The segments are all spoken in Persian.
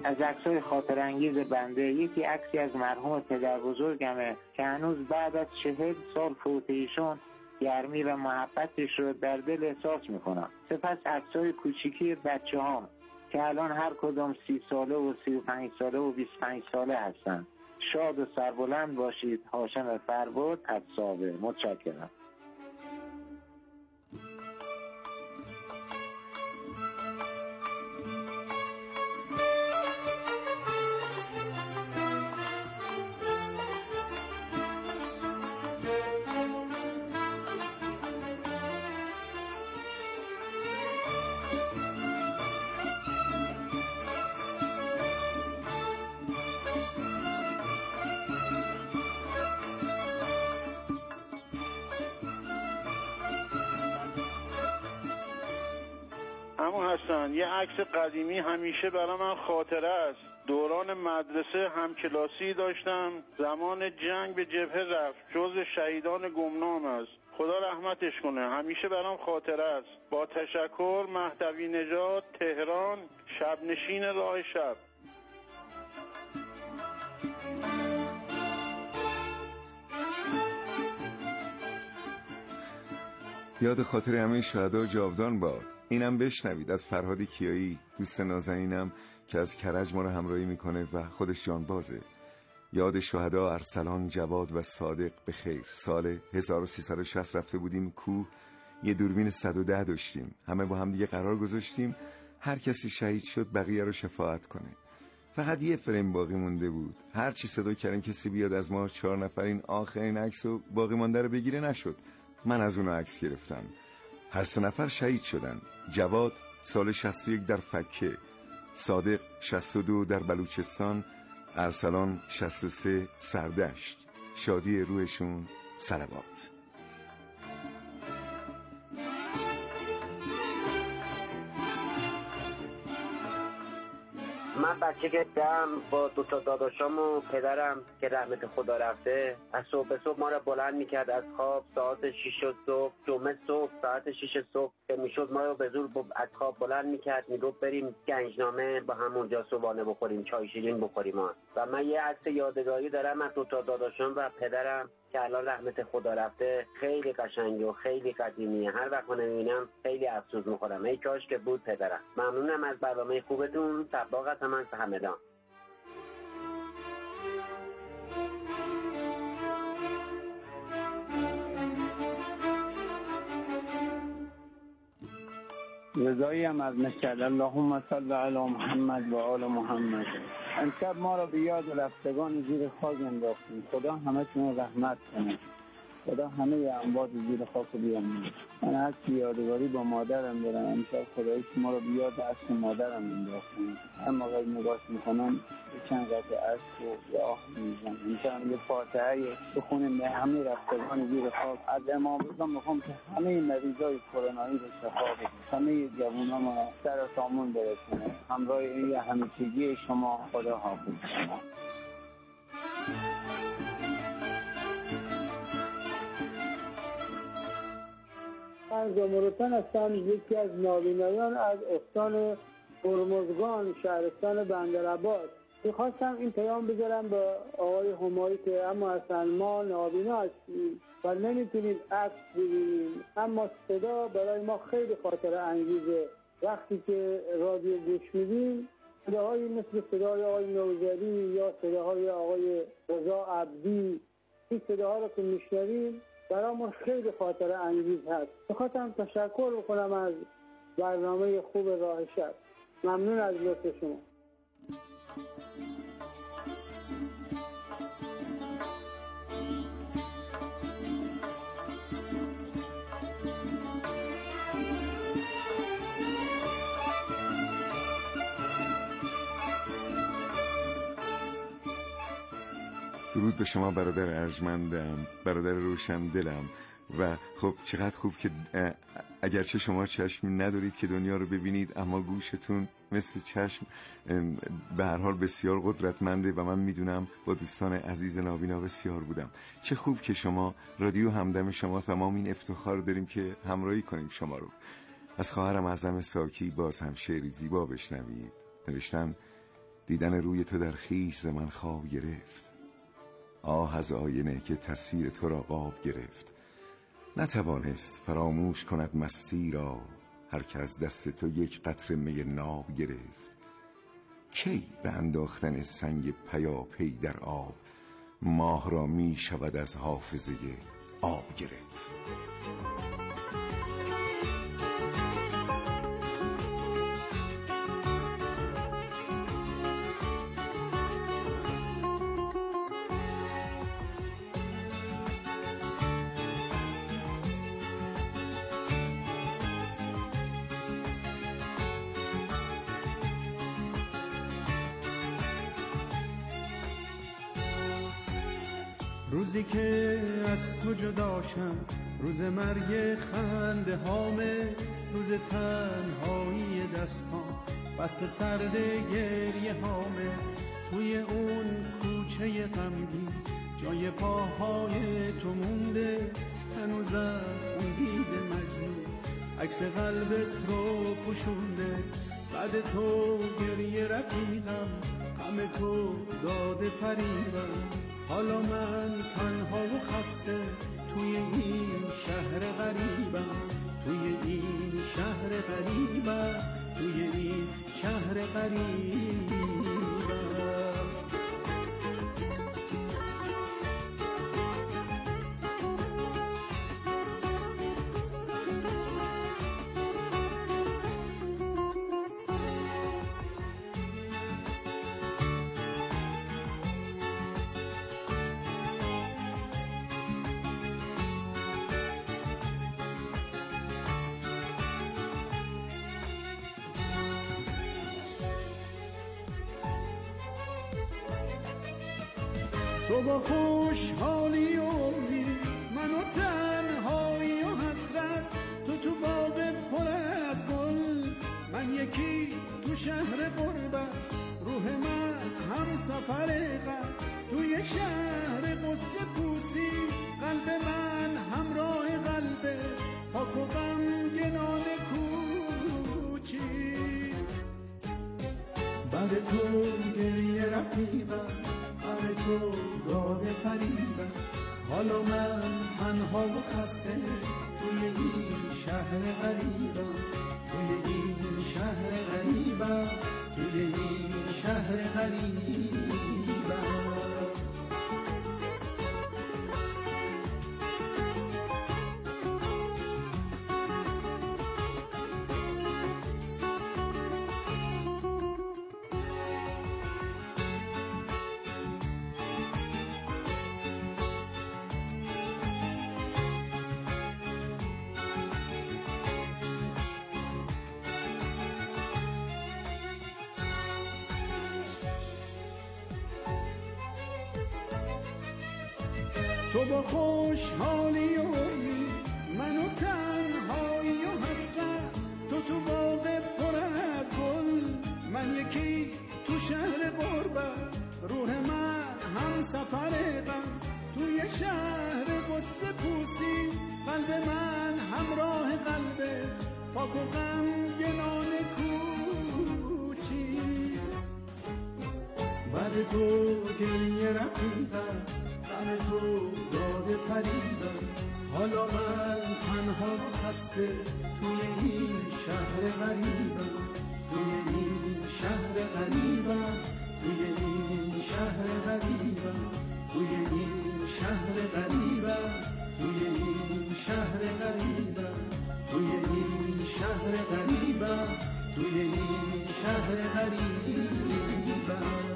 از عکس‌های خاطر انگیز بنده یکی عکسی از مرحوم پدر بزرگمه که هنوز بعد از 40 سال فوت ایشون گرمی و محبتش رو در دل احساس میکنم. سپس عکس‌های کوچیکی بچه‌هام که الان هر کدام 30 ساله و 35 ساله و 25 ساله هستن. شاد و سربلند باشید. هاشم فربود از سابه. متشکرم. اما حسن، یه عکس قدیمی همیشه برای من خاطره است. دوران مدرسه همکلاسی داشتم، زمان جنگ به جبهه رفت، جز شهیدان گمنام است. خدا رحمتش کنه. همیشه برام خاطره است. با تشکر. مهدوی نژاد، تهران، شب نشین راه شب. یاد خاطر همه شهدا جاودان باد. اینم بشنوید از فرهاد کیایی، دوست نازنینم که از کرج ما رو همراهی میکنه و خودش جانبازه. یاد شهدا ارسلان، جواد و صادق به خیر. سال 1360 رفته بودیم کوه، یه دوربین 110 داشتیم، همه با هم دیگه قرار گذاشتیم هر کسی شهید شد بقیه رو شفاعت کنه. فقط یه فریم باقی مونده بود. هر چی صدا کردن کسی بیاد از ما 4 نفر این آخرین عکس و باقی مونده رو بگیره، نشد. من از اون عکس گرفتم. هر 3 نفر شهید شدن. جواد سال 61 در فکه، صادق 62 در بلوچستان، ارسلان 63 سردشت. شادی روحشون صلوات. من بچه که دم با 2 تا داداشام و پدرم که رحمت خدا رفته، از صبح به صبح ما را بلند میکرد از خواب. ساعت 6 صبح، جمعه صبح ساعت 6 صبح که میشد ما رو به زور از خواب بلند میکرد، میگفت بریم گنجنامه با همونجا صبحانه بخوریم، چای شیرین بخوریم. و من یه عکس یادگاری دارم از 2 تا داداشام و پدرم که الان رحمت خدا رفته. خیلی قشنگه و خیلی قدیمیه. هر وقت نمیبینم خیلی افسوس میخورم. ای کاش که بود پدرم. ممنونم از برنامه خوبتون. تباقت من همدان. رضایی هم از مشهد. اللهم صل علی محمد و آل محمد. امشب ما را به یاد رفتگان زیر خاک انداختیم. خدا همتون رحمت کنه. خدا همه اموات زیر خاک بیامونه. من از یادگاری با مادرم دارم. امشب خدایی که ما را به یاد عشق مادرم انداختیم. هر موقع نگاش میکنم چند قطعه عشق و آه میزنم. امشب یه فاتحه بخونیم به همه رفتگان زیر خاک. از امام رضا میخوام که همه مریضای کرونایی رو شفا بده. همه جوونا ما سر سامون برسونه. همراه این همیشگی شما. خدا حافظ. من زمرتان هستم، یکی از نابینایان از استان هرمزگان، شهرستان بندرعباس. میخواستم این پیام بذارم به آقای همایی که اما اصلا ما نابینا هستیم و نمیتونیم عکس ببینیم، اما صدا برای ما خیلی خاطره انگیزه. وقتی که رادیو گوش میدیم صداهایی مثل صدای آقای نوذری یا صداهای آقای رضا عبدی، این صداها رو که میشنویم برامون خیلی خاطره انگیز هست. بخواستم تشکر بکنم از برنامه خوب راه شب. ممنون از لطف شما. درود به شما برادر ارجمندم، برادر روشن دلم. و خب چقدر خوب که اگرچه شما چشم ندارید که دنیا رو ببینید، اما گوشتون مثل چشم به هر حال بسیار قدرتمنده و من میدونم با دوستان عزیز نابینا بسیار بودم. چه خوب که شما رادیو همدم شما، تمام این افتخار داریم که همراهی کنیم شما رو. از خواهرم اعظم ساکی باز هم شعری زیبا بشنوید. نوشتن دیدن روی تو در خویش ز من خواب گرفت. آه از آینه که تصویر تو را قاب گرفت. نتوانست فراموش کند مستی را، هر که از دست تو یک قطره می ناب گرفت. کی به انداختن سنگ پیاپی در آب، ماه را می شود از حافظه آب گرفت. روزی که از تو جداشم، روز مرگ خنده هامه، روز تنهایی دستان بست سرد گریه هامه. توی اون کوچه غمگین جای پاهای تو مونده، هنوزم اون بید مجنون عکس قلبت رو پوشونده. بعد تو گریه رفیقم، غم تو داده فریبم. حالا من تنها و خسته توی این شهر غریبم، توی این شهر غریبم، توی این شهر غریبم. تو با خوشحالی و امید، من و تنهایی و حسرت. تو باغ پر از گل، من یکی تو شهر غربت. روح من هم سفر غم، توی شهر قصه پوسی. قلب من همراه قلب پاک و غمگنان کوچی. بعد تو گریه رفیقم، غم تو داده فریبم. حالا من تنها و خسته توی این شهر غریبم، توی این شهر غریبم، توی این شهر غریبم. تو با خوشحالی و امید، من و تنهایی و حسرت. تو باغ پر از گل، من یکی تو شهر غربت. روح من هم سفر غم، توی شهر قصه پوسی. قلب من همراه قلب پاک و غمگنان کوچی. بعد تو گریه رفیقم، غم تو داده فریبم. حالا من تنها و خسته توی این شهر غریبم، توی این شهر غریبم، توی این شهر غریبم، توی این شهر غریبم، توی این شهر غریبم، توی این شهر غریبم، توی این شهر غریبم.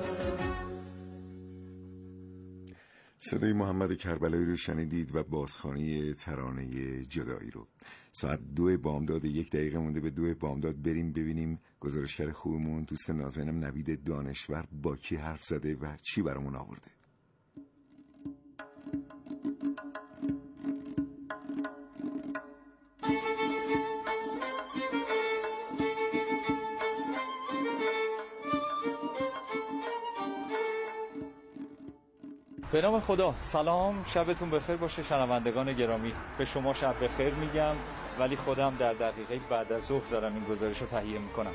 صدای محمد کربلایی رو شنیدید و بازخوانی ترانه جدایی رو. ساعت 2 بامداد، 1 دقیقه مونده به 2 بامداد. بریم ببینیم گزارشگر خوبمون دوست نازنینم نوید دانشور با کی حرف زده و چی برامون آورده. به نام خدا. سلام، شبتون بخیر باشه شنوندگان گرامی. به شما شب بخیر میگم، ولی خودم در دقیقه بعد از ظهر دارم این گزارش رو تهیه میکنم.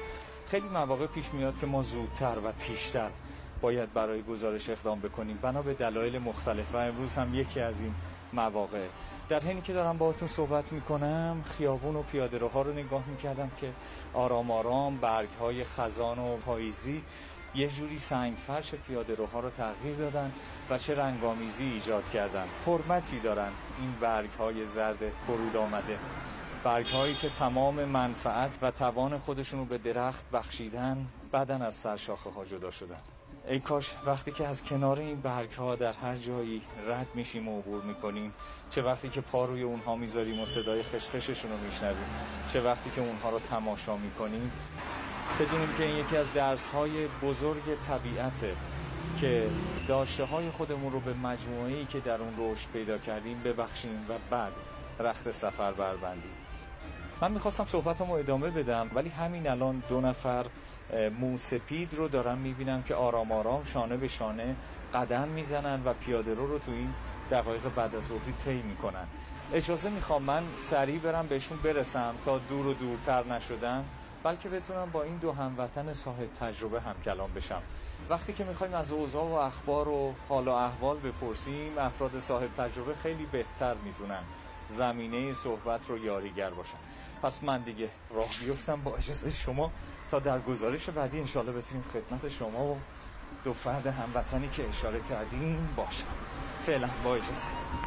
خیلی مواقع پیش میاد که ما زودتر و پیشتر باید برای گزارش اقدام بکنیم بنا به دلایل مختلف و امروز هم یکی از این مواقع. در حینی که دارم باهاتون صحبت میکنم خیابون و پیاده‌روها رو نگاه میکردم که آرام آرام برگ‌های خزان و پاییزی یه جوری سنگ فرش پیاده‌روها رو تغییر دادن و چه رنگامیزی ایجاد کردن. حرمتی دارن این برگ‌های زرد فرود آمده، برگ‌هایی که تمام منفعت و توان خودشون رو به درخت بخشیدن بعدن از سرشاخه‌ها جدا شدن. ای کاش وقتی که از کنار این برگ‌ها در هر جایی رد میشیم و عبور میکنیم، چه وقتی که پا روی اونها میذاریم و صدای خشخششون رو میشنویم، چه وقتی که اونها رو تماشا میکنیم، بدونیم که این یکی از درس‌های بزرگ طبیعته که داشته‌های خودمون رو به مجموعه‌ای که در اون رشد پیدا کردیم ببخشیم و بعد رخت سفر بربندیم. من میخواستم صحبتمو ادامه بدم ولی همین الان 2 نفر موسپید رو دارم میبینم که آرام آرام شانه به شانه قدم میزنن و پیاده رو تو این دقایق بعد از ظهری طی میکنن. اجازه میخوام من سریع برم بهشون برسم تا دور و دورتر نشدن، بلکه بتونم با این 2 هموطن صاحب تجربه هم کلام بشم. وقتی که میخوایم از اوضاع و اخبار و حال و احوال بپرسیم، افراد صاحب تجربه خیلی بهتر میتونن زمینه صحبت رو یاریگر باشن. پس من دیگه راه بیفتم با اجازه شما تا در گزارش بعدی انشالله بتونیم خدمت شما و 2 فرد هموطنی که اشاره کردیم باشم. فعلا با اجازه.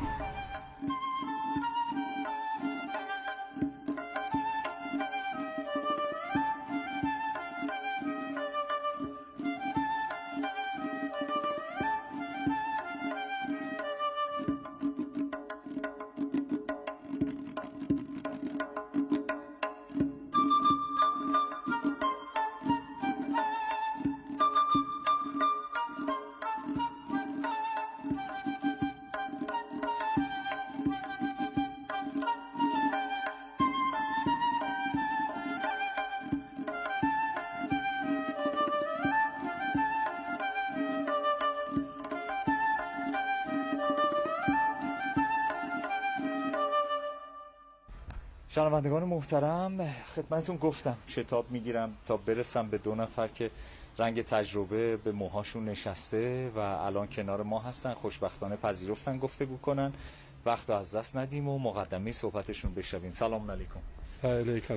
شنوندگان محترم، خدمتتون گفتم شتاب میگیرم تا برسم به 2 نفر که رنگ تجربه به موهاشون نشسته و الان کنار ما هستن. خوشبختانه پذیرفتن گفتگو کنن. وقت رو از دست ندیم و مقدمه صحبتشون بشنویم. سلام علیکم. سلام علیکم.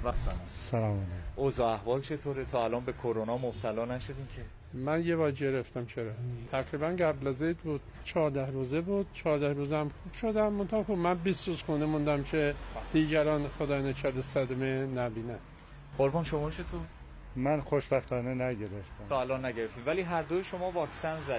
سلام علیکم. اوضاع احوال چطوره؟ تا الان به کرونا مبتلا نشدین که؟ من یه بار گرفتم. چرا؟ تقریبا قبل از عید بود، 14 روزه بود. 14 روزه هم خوب شدم. منتها من 20 روز خونه موندم که دیگران خدای نکرده صدمه نبینن. قربان شما چطور؟ من خوشبختانه نگرفتم. تا الان نگرفتید ولی هر دوی شما واکسن زدین.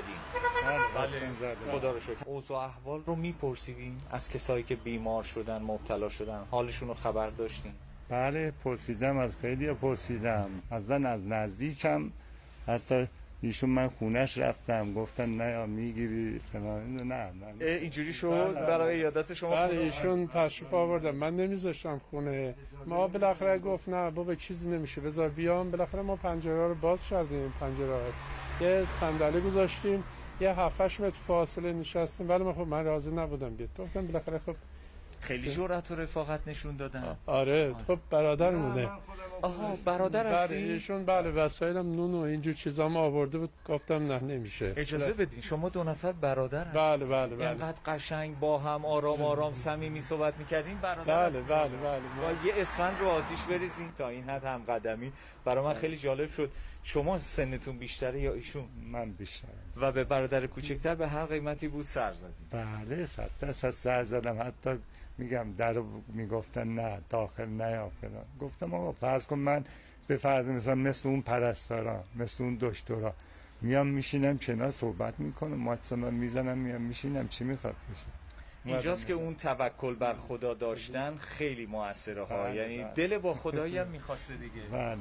بله زدم. خدا رو شکر. اوضاع احوال رو میپرسیدین از کسایی که بیمار شدن، مبتلا شدن، حالشون رو خبر داشتین؟ بله پرسیدم، از خیلی پرسیدم، از نزدیکم، حتی ایشون من خونش رفتم گفتن نه یا میگیری فلان. نه اینجوری شد. برای ایادت شما؟ بله ایشون تشریف آوردن، من نمیذاشتم خونه. ما بالاخره گفت نه بابا چیزی نمیشه بذار بیام. بالاخره ما پنجره رو باز کردیم، پنجره یه صندلی گذاشتیم، یه 7-8 متر فاصله نشستیم. ولی من راضی نبودم بیاد. گفتم بالاخره خب خیلی جرأت و رفاقت نشون دادن. آره خب برادرمونه. آها برادر هستی؟ ایشون بله وسایلم نون و اینجور چیزام آورده بود. گفتم نه نمیشه. اجازه بدین شما 2 نفر برادر هستید؟ بله. اینقدر قشنگ با هم آرام صمیمی صحبت می‌کردین برادر هستید؟ بله. با یه اسفند رو آتیش بریزین تا این حد هم قدمی. برای من خیلی جالب شد. شما سنتون بیشتره یا ایشون؟ من بیشترم. و به برادر کوچکتر به هر قیمتی بود سر زدین؟ بله 100% سر زدم. حتی میگم در میگفتن نه داخل نیا فلان. گفتم آقا فرض کن من به فرض مثل اون پرستارا، مثل اون دکترا میام میشینم کنار صحبت میکنم، ماچسم میزنم میام میشینم، چی میخواد بشه؟ اینجاست که اون توکل بر خدا داشتن خیلی موثره ها. یعنی دل با خدایی هم میخواسته دیگه. بله.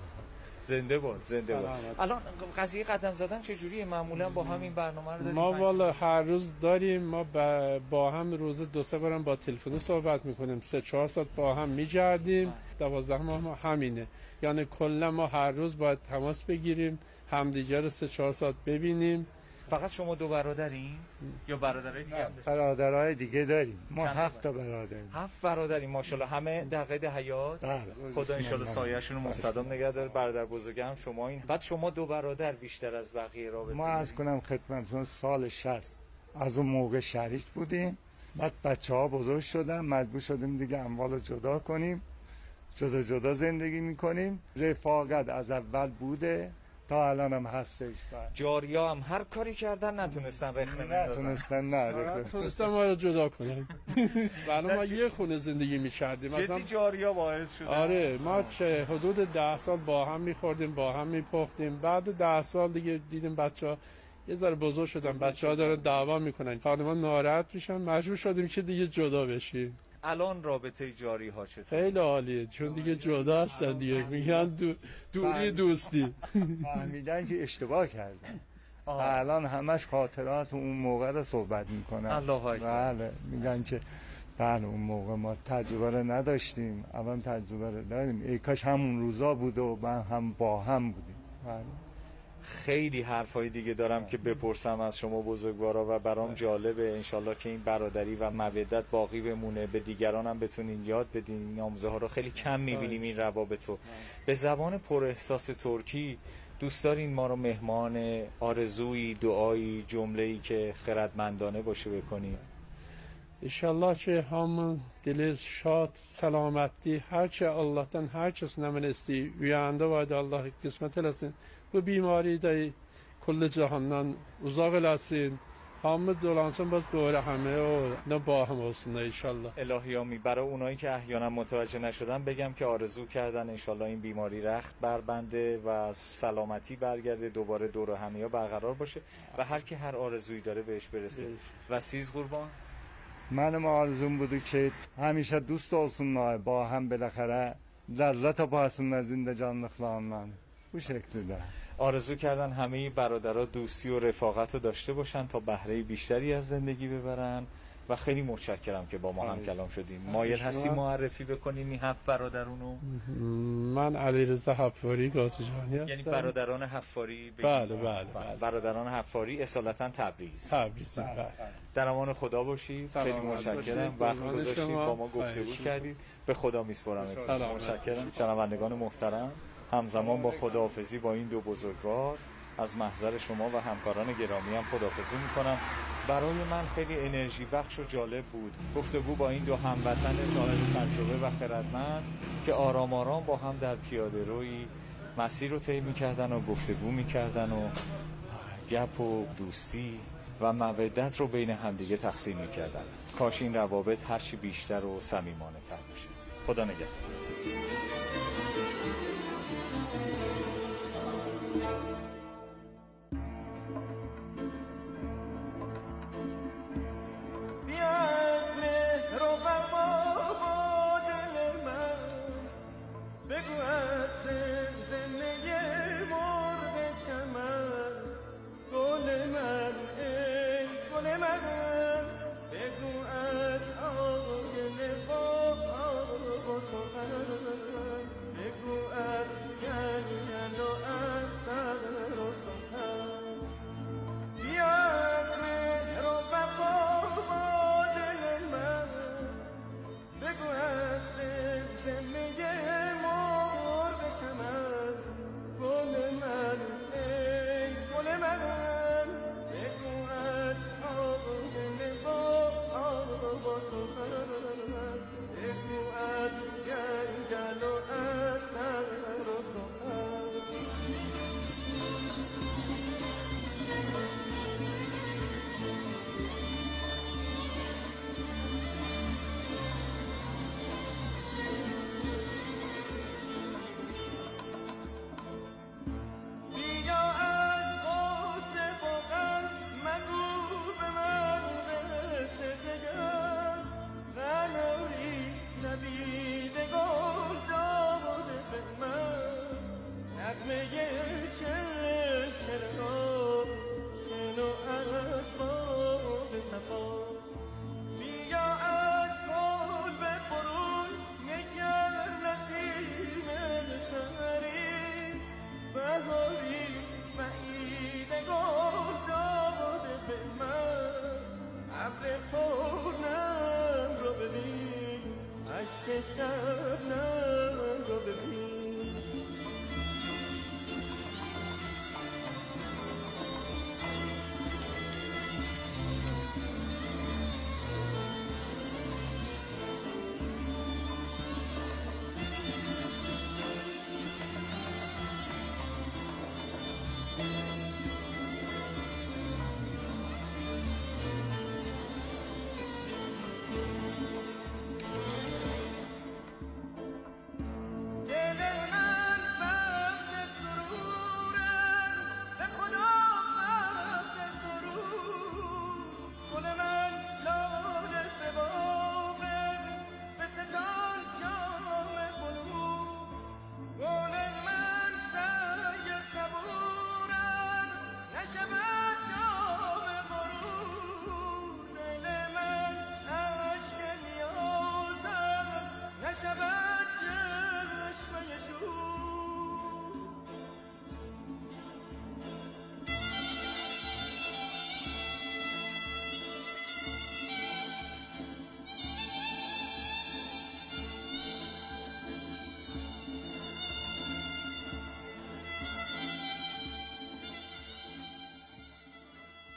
زنده باد. الان قضیه قدم زدن چجوریه؟ معمولا با همین برنامه رو داریم؟ ما والا هر روز داریم. ما با هم روز 2-3 بارم با تلفن صحبت میکنیم، 3-4 ساعت با هم میگردیم. 12 ماه همینه. یعنی کلا ما هر روز باید تماس بگیریم، همدیگه رو 3-4 ساعت ببینیم فقط شما دو برادرین یا برادرای دیگه هم دارید؟ برادرای دیگه داریم. ما 7 تا برادریم. 7 برادریم ماشاءالله، همه در قید حیات. بله. خدا ان شاءالله سایه‌شون رو مستدام نگه داره. برادر بزرگم شما این. بعد شما دو برادر بیشتر از بقیه رابطه. ما از کنم خدمتتون سال 60 از اون موقع شریک بودیم. بعد بچه‌ها بزرگ شدن، مجبور شدیم دیگه اموالو جدا کنیم. جدا زندگی میکنیم. رفاقت از اول بوده تا الان هم هستش. جاریا هم هر کاری کردن نتونستن رخنه نتونستن ما رو جدا کنن. ولی ما یه خونه زندگی می‌کردیم. جدی جاریا باعث شده. آره ما چه حدود 10 سال با هم می‌خوردیم، با هم می‌پختیم. بعد 10 سال دیگه دیدیم بچه‌ها یه ذره بزرگ شدن، بچه‌ها دارن دعوا میکنن، خانمان ناراحت میشن، مجبور شدیم که دیگه جدا بشیم. الان رابطه جاری ها چطور؟ خیلی عالیه، چون دیگه جدا هستن دیگه، میگن دوری دوستی. فهمیدن که اشتباه کردن. الان همش خاطرات اون موقع رو صحبت میکنن. الله اکبر. بله میگن که بله اون موقع ما تجربه رو نداشتیم، الان تجربه رو داریم. ای کاش همون روزا بود و من هم با هم بودیم. بله. خیلی حرفای دیگه دارم که بپرسم از شما بزرگوارا و برام جالبه. انشالله که این برادری و مودت باقی بمونه، به دیگران هم بتونین یاد بدین. این آموزه ها رو خیلی کم میبینیم این روابطو. به زبان پر احساس ترکی دوست دارین ما رو مهمان آرزویی، دعایی، جمله‌ای که خردمندانه باشه بکنیم؟ انشالله که هم دل شاد، سلامتی، هرچه الله'tan هرچه نمینستی uyandı vardı Allah kısmet eləsin. Bu بیماری da کل جهانdan uzak eləsin. همه دولانسان باز دوره همه و نه با هم هستند انشالله. الهی آمین. برای اونایی که احیانا متوجه نشدن بگم که آرزو کردن انشالله این بیماری رخت بربنده و سلامتی برگرده، دوباره دور همه برقرار باشه و هر کی هر آرزویی داره بهش برسه. و سیز قربان منم آرزوم بوده که همیشه دوست olsunlar با هم بالاخره لذت پاسون از زندگانlıklarından bu şekilde. آرزو کردن همه برادرها دوستی و رفاقت رو داشته باشن تا بهره بیشتری از زندگی ببرن و خیلی متشکرم که با ما هم کلام شدیم. مایل هستی معرفی بکنیم این 7 برادرونو؟ من علیرضا حفاری قاضیجانی هستم. یعنی برادران حفاری؟ بله. برادران حفاری اصالتا تبریز. بله. در امان خدا باشید. خیلی متشکرم وقت گذاشتید با ما گفتگو کردید. به خدا میسپارمتون. متشکرم. شنوندگان محترم، همزمان با خداحافظی با این دو بزرگوار از محضر شما و همکاران گرامی هم خداحافظی میکنم. برای من خیلی انرژی بخش و جالب بود گفتگو با این دو هموطن صاحب تجربه و خردمند که آرام آرام با هم در پیاده روی مسیر رو طی میکردن و گفتگو میکردن و گپ و دوستی و مودت رو بین همدیگه تقسیم میکردن. کاش این روابط هرچی بیشتر و صمیمانه تر بشه. خدا نگهدار. بگو از آینه با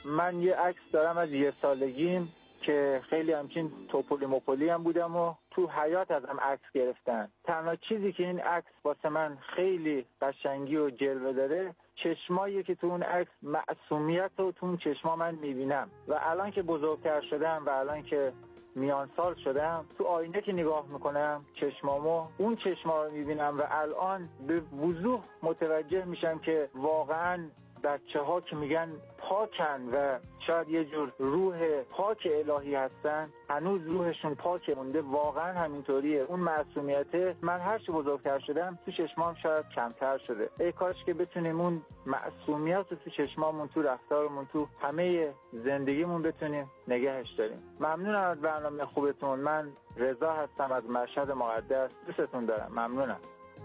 من یه عکس دارم از 1 سالگیم که خیلی همچین توپولی مپولی هم بودم و تو حیات ازم عکس گرفتن. تنها چیزی که این عکس واسه من خیلی قشنگی و جلوه داره چشمایی که تو اون عکس معصومیت رو تو اون چشما من میبینم و الان که بزرگتر شدم و الان که میان سال شدم تو آینه که نگاه میکنم چشمامو اون چشما رو میبینم و الان به وضوح متوجه میشم که واقعا بچه ها که میگن پاکن و شاید یه جور روح پاک الهی هستن، هنوز روحشون پاک مونده. واقعا همینطوریه. اون معصومیته من هر چی بزرگتر شدم تو چشمام شاید کمتر شده. ای کاش که بتونیم اون معصومیت رو تو چشمامون، تو رفتارمون، تو همه زندگیمون بتونیم نگهش داریم. ممنونم از برنامه خوبتون. من رضا هستم از مشهد مقدس. دوستتون دارم. ممنونم.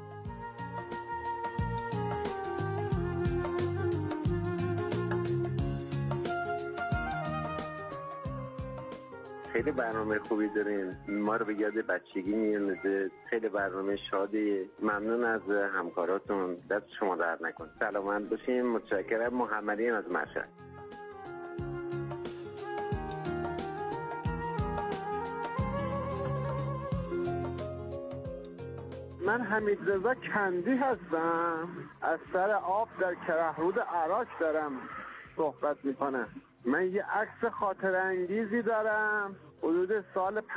خیلی برنامه خوبی داریم، ما رو به یاد بچگی میاندازه. خیلی برنامه شادی. ممنون از همکاراتون، دست شما در نکن. سلامت باشین. متشکرم. محمدی از مشهد. من حمیدرضا کندی هستم، از سر آب در کرهرود عراق دارم صحبت میکنم. من یه عکس خاطره انگیزی دارم حدود سال 58-59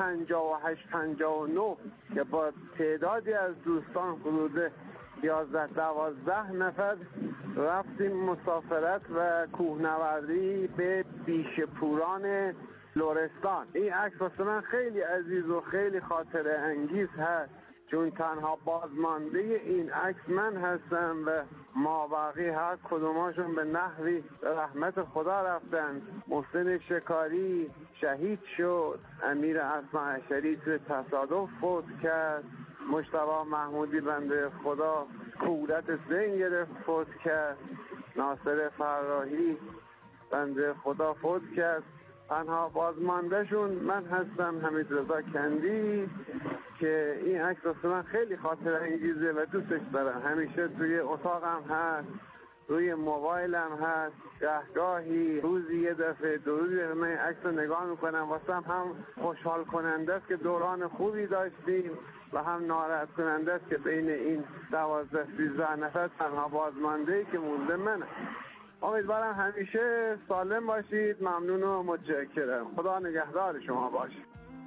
که با تعدادی از دوستان حدود 11-12 نفر رفتیم مسافرت و کوهنوردی به بیشپوران لرستان. این عکس واسه من خیلی عزیز و خیلی خاطره انگیز هست، چون تنها بازمانده این عکس من هستم و مابقی هر کدوماشون به نحوی رحمت خدا رفتن. محسن شکاری شهید شد، امیر اسماعیل شریف تصادف فوت کرد، مجتبی محمودی بنده خدا کولت سن گرفت فوت کرد، ناصر فراحی بنده خدا فوت کرد. تنها بازماندهشون من هستم، حمیدرضا کندی، که این عکس واسه من خیلی خاطره انگیزه و دوستش دارم. همیشه توی اتاقم هست، روی موبایلم هست. گاهی روزی یه دفعه دو روزی من این عکس رو نگاه میکنم. واسه هم خوشحال کننده است که دوران خوبی داشتیم و هم ناراحت کننده است که بین این 12-13 نفر تنها بازمانده‌ای که مونده منه. امیدوارم همیشه سالم باشید. ممنون و متشکرم. خدا نگهدار شما باشه.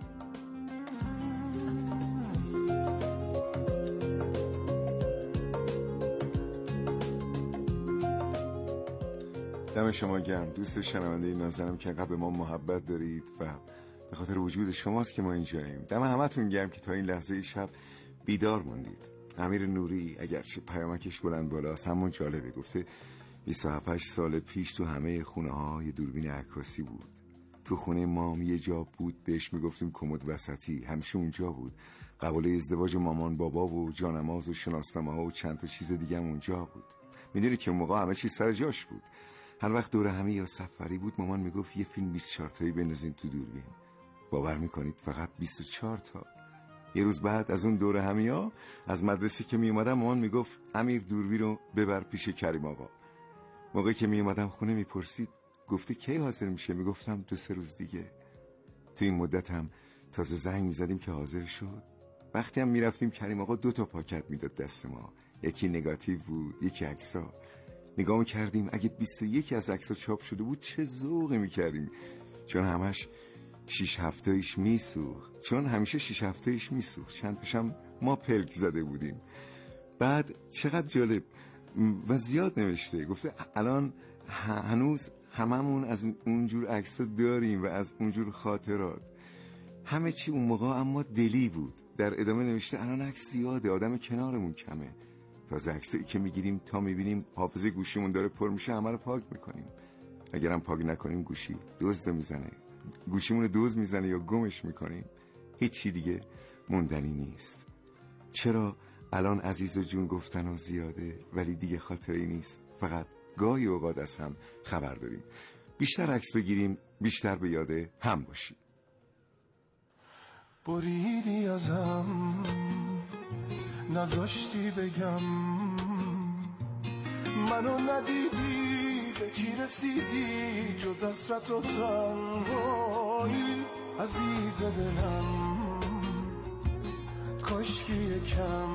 دم شما گرم دوست شنونده نازنینم که انقدر به ما محبت دارید و به خاطر وجود شماست که ما اینجاییم. دم همتون گرم که تا این لحظه شب بیدار موندید. امیر نوری اگرچه پیامکش بلند بالاست اما جالبه، گفته 27 سال پیش تو همه خونه ها یه دوربین عکاسی بود. تو خونه مام یه جا بود بهش میگفتیم کمد وسطی، همیشه اونجا بود. قباله ازدواج مامان بابا و جانماز و شناسنامه ها و چند تا چیز دیگه هم اونجا بود. میدونید که اون موقع همه چیز سر جاش بود. هر وقت دور همی یا سفری بود مامان میگفت یه فیلم 24 تایی بندازیم تو دوربین. باور میکنید فقط 24 تا. یه روز بعد از اون دور همیا از مدرسه که میومدم مامان میگفت امیر دوربین رو ببر پیش کریم آقا. موقعی که میومدم خونه میپرسید گفته کی حاضر میشه؟ میگفتم 2-3 روز دیگه. تو این مدت هم تازه زنگ میزدیم که حاضر شد. وقتی هم میرفتیم کریم آقا 2 تا پاکت میداد دست ما، یکی نگاتیو بود یکی عکس‌ها. نگاه میکردیم اگه 21 از عکس‌ها چاپ شده بود چه ذوقی میکردیم، چون همش 6 هفته‌ایش میسوخت، چون همیشه 6 هفته‌ایش میسوخت. چند تاشم ما پلک زده بودیم. بعد چقدر جالب و زیاد نوشته، گفته الان هنوز هممون از اونجور عکس‌ها داریم و از اونجور خاطرات. همه چی اون موقع اما دلی بود. در ادامه نوشته الان عکس زیاده، آدم کنارمون کمه. تازه عکسایی که میگیریم تا میبینیم حافظه گوشیمون داره پر میشه همه رو پاک میکنیم. اگرم پاک نکنیم گوشی دزد میزنه، گوشیمون دزد میزنه یا گمش میکنیم. هیچی دیگه موندنی نیست. چرا الان عزیز و جون گفتن و زیاده ولی دیگه خاطری نیست، فقط گاهی اوقات از هم خبر داریم. بیشتر عکس بگیریم، بیشتر به یاده هم باشیم. بریدی ازم نذاشتی بگم، منو ندیدی به به چی رسیدی جز حسرت و تنهایی عزیز دلم؟ کاشکی یکم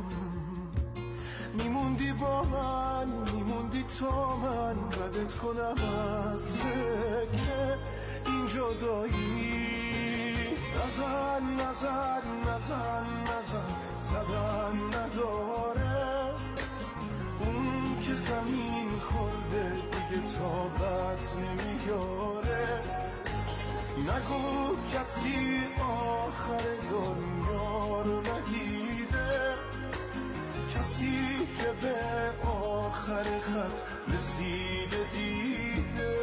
میموندی با من، میموندی تا من ردت کنم از فکر این جدایی. نزن نزن نزن نزن زدن نداره، اون که زمین خورده دیگه طاقت نمیاره. نگو کسی آخر دنیا رو ندیده، کسی که به آخر خط رسیده دیده.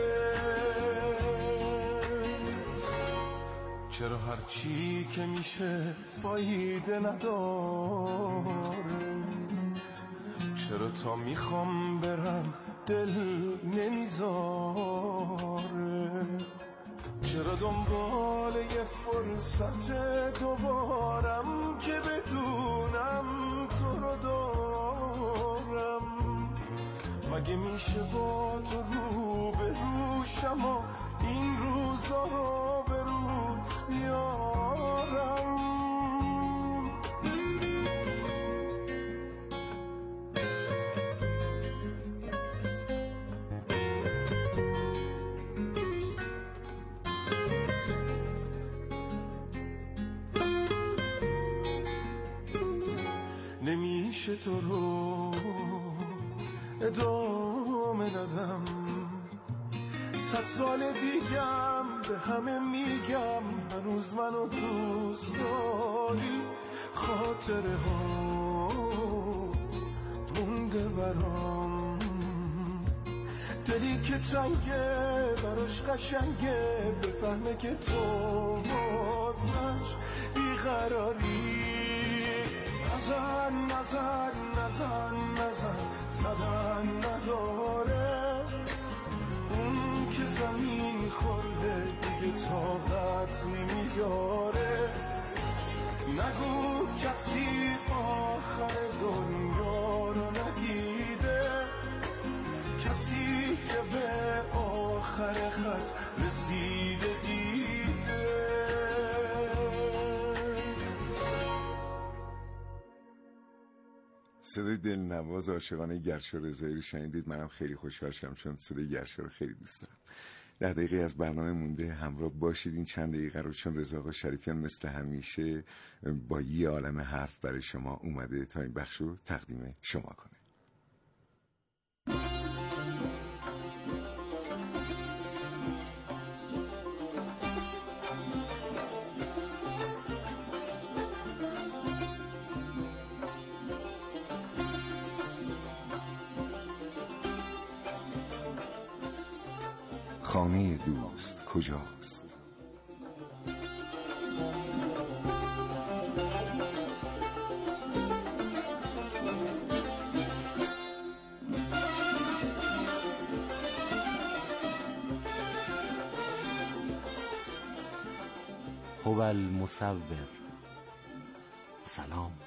چرا هرچی که میشه فایده نداره؟ چرا تا میخوام برم دل نمیذاره؟ چرا دنبال یه فرصت دوبارم که بدونم تو رو دارم؟ مگه میشه با تو رو به روشم و این روزا رو به روت بیارم؟ نمیشه تو رو ادامه ندم، 100 سال دیگم به همه میگم هنوز منو دوست داری. خاطره ها مونده برام، دلی که تنگه براش قشنگه بفهمه که تو بازش بیقراری. نزن نزن نزن نزن زدن نداره، اون که زمین خورده دیگه طاقت نمیاره. نگو کسی آخر دنیا رو ندیده، کسی که به آخر خط رسیده دیده. صدای دلنواز عاشقانه گرشا رضایی رو شنیدید. منم خیلی خوشحال شدم چون صدای گرشا رو خیلی دوست دارم. 10 دقیقه از برنامه مونده، همراه باشید. این چند دقیقه رو چون رضا آقا شریفیان مثل همیشه با یه عالم حرف برای شما اومده تا این بخش رو تقدیم شما کنه. خانه دوست کجاست؟ هو المصور. سلام.